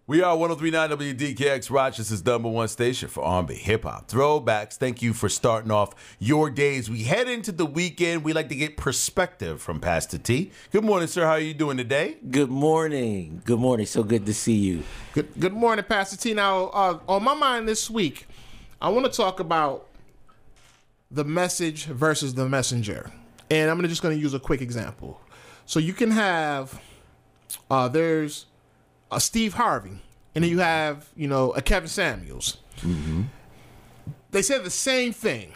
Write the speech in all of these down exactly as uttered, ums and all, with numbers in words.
We are one oh three point nine W D K X, Rochester's number one station for R and B hip-hop throwbacks. Thank you for starting off your days. We head into the weekend. We like to get perspective from Pastor T. Good morning, sir. How are you doing today? Good morning. Good morning. So good to see you. Good Good morning, Pastor T. Now, uh, on my mind this week, I want to talk about the message versus the messenger. And I'm just going to use a quick example. So you can have, uh, there's a Steve Harvey, and then you have, you know, a Kevin Samuels. Mm-hmm. They said the same thing.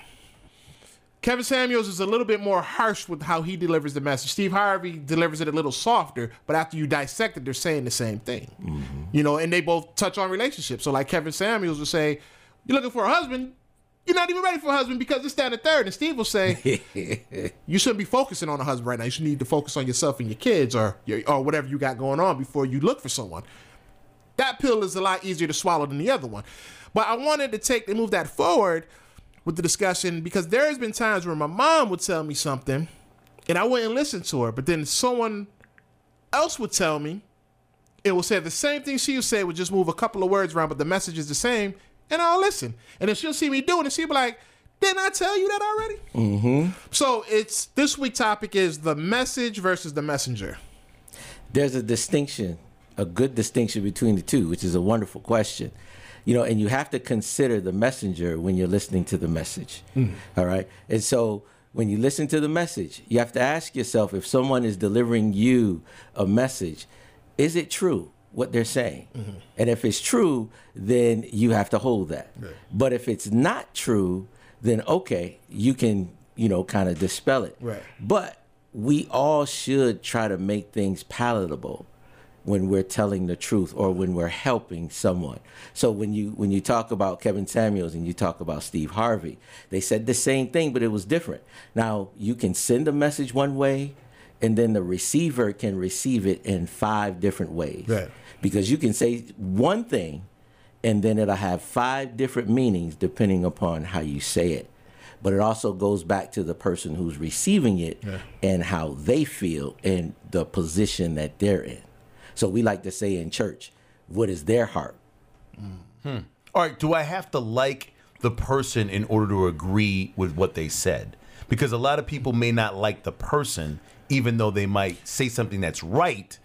Kevin Samuels is a little bit more harsh with how he delivers the message. Steve Harvey delivers it a little softer, but after you dissect it, they're saying the same thing. Mm-hmm. You know, and they both touch on relationships. So like Kevin Samuels will say, you're looking for a husband, you're not even ready for a husband because it's down to third. And Steve will say, you shouldn't be focusing on a husband right now. You should need to focus on yourself and your kids or your, or whatever you got going on before you look for someone. That pill is a lot easier to swallow than the other one. But I wanted to take and move that forward with the discussion because there has been times where my mom would tell me something and I wouldn't listen to her. But then someone else would tell me, it will say the same thing she would say, would just move a couple of words around, but the message is the same. And I'll listen. And if she'll see me doing it, she'll be like, didn't I tell you that already? Mm-hmm. So it's this week's topic is the message versus the messenger. There's a distinction, a good distinction between the two, which is a wonderful question. You know, and you have to consider the messenger when you're listening to the message. Mm. All right. And so when you listen to the message, you have to ask yourself, if someone is delivering you a message, is it true what they're saying? Mm-hmm. And if it's true, then you have to hold that. Right. But if it's not true, then okay, you can, you know, kind of dispel it. Right. But we all should try to make things palatable when we're telling the truth or when we're helping someone. So when you when you talk about Kevin Samuels and you talk about Steve Harvey, they said the same thing, but it was different. Now, you can send a message one way, and then the receiver can receive it in five different ways. Right. Because you can say one thing, and then it'll have five different meanings depending upon how you say it. But it also goes back to the person who's receiving it yeah. and how they feel and the position that they're in. So we like to say in church, what is their heart? Mm-hmm. All right, do I have to like the person in order to agree with what they said? Because a lot of people may not like the person, even though they might say something that's right,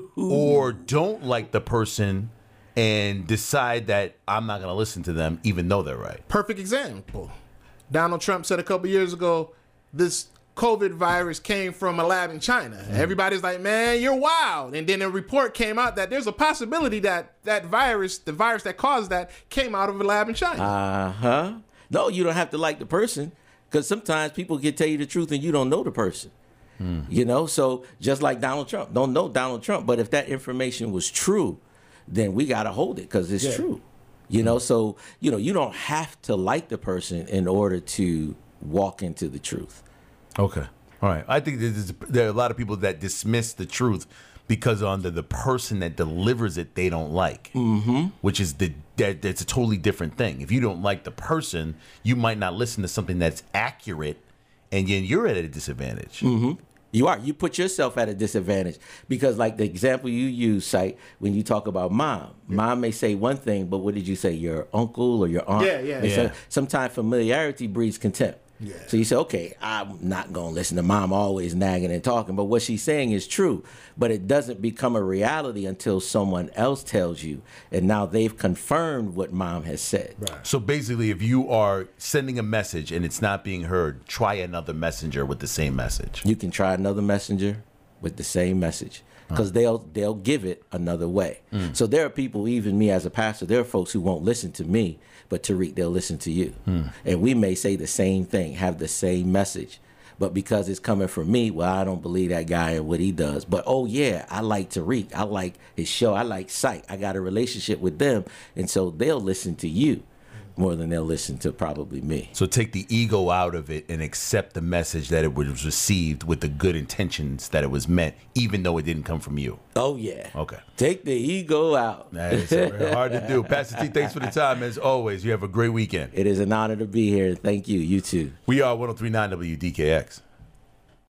or don't like the person and decide that I'm not going to listen to them, even though they're right. Perfect example. Donald Trump said a couple years ago, this COVID virus came from a lab in China. Mm. Everybody's like, man, you're wild. And then a report came out that there's a possibility that that virus, the virus that caused that, came out of a lab in China. Uh-huh. No, you don't have to like the person, because sometimes people can tell you the truth and you don't know the person. Mm. You know, so just like Donald Trump, don't know Donald Trump, but if that information was true, then we got to hold it because it's yeah. true. You mm. know, so, you know, you don't have to like the person in order to walk into the truth. Okay. All right. I think there's, there are a lot of people that dismiss the truth because under the person that delivers it, they don't like, mm-hmm. which is the that, that's a totally different thing. If you don't like the person, you might not listen to something that's accurate, and then you're at a disadvantage. Mm-hmm. You are. You put yourself at a disadvantage because, like the example you use, Sight, when you talk about mom, yeah. mom may say one thing, but what did you say? Your uncle or your aunt? Yeah, yeah. yeah. So, sometimes familiarity breeds contempt. Yeah. So you say, okay, I'm not going to listen to mom always nagging and talking, but what she's saying is true, but it doesn't become a reality until someone else tells you, and now they've confirmed what mom has said. Right. So basically, if you are sending a message and it's not being heard, try another messenger with the same message. You can try another messenger with the same message, because they'll they'll give it another way. Mm. So there are people, even me as a pastor, there are folks who won't listen to me, but Tariq, they'll listen to you. Mm. And we may say the same thing, have the same message, but because it's coming from me, well, I don't believe that guy and what he does. But oh yeah, I like Tariq, I like his show, I like Sight, I got a relationship with them, and so they'll listen to you more than they'll listen to probably me. So take the ego out of it and accept the message that it was received with the good intentions that it was meant, even though it didn't come from you. Oh, yeah. Okay. Take the ego out. That is hard to do. Pastor T, thanks for the time. As always, you have a great weekend. It is an honor to be here. Thank you. You too. We are one oh three point nine W D K X.